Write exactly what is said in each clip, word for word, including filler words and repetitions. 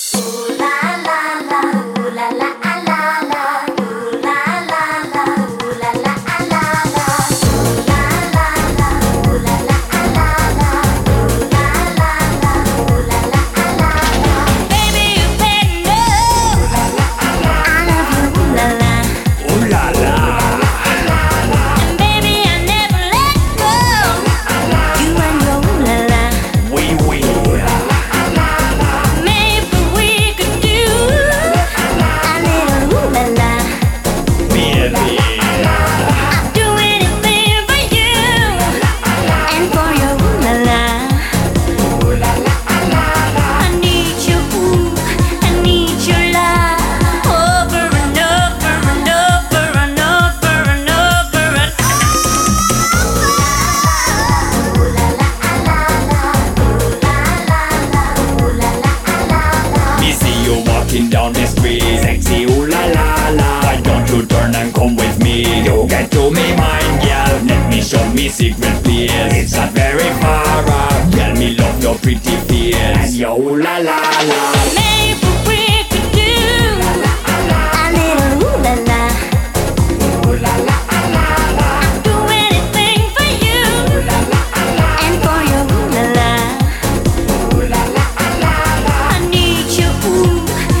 Down the street, sexy ooh la la la. Why don't you turn and come with me? You get to me mind, girl. Let me show me secret place. It's not very far off. Girl, me love your pretty face and your ooh la la la. Maybe we could do a little ooh la la. Ooh la la la la. I'd do anything for you and for your ooh la la. Ooh la la la la. I need you ooh.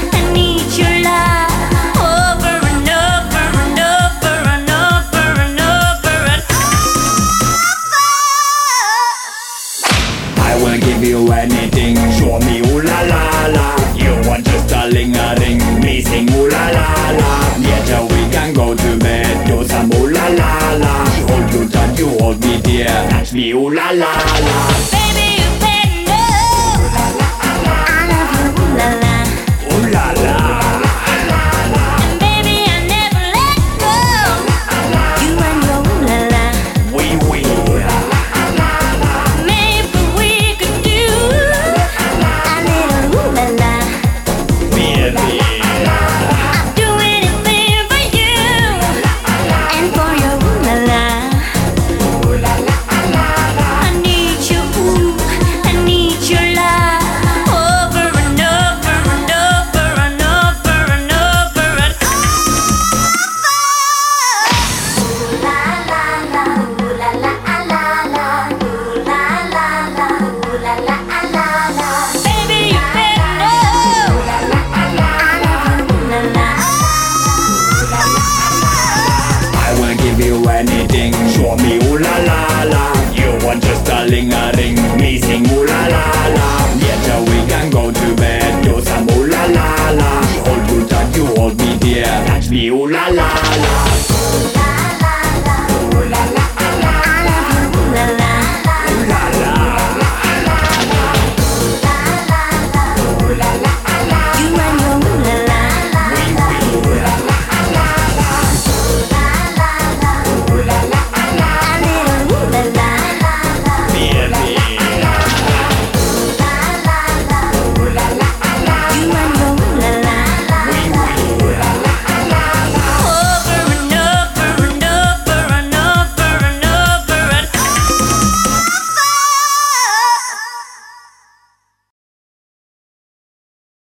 Give you anything, show me ooh la la la. You want just a ling-a-ling, me sing ooh la la la. Later we can go to bed, do some ooh la la la. Hold you tight, you hold me dear, touch me ooh la la la. Baby,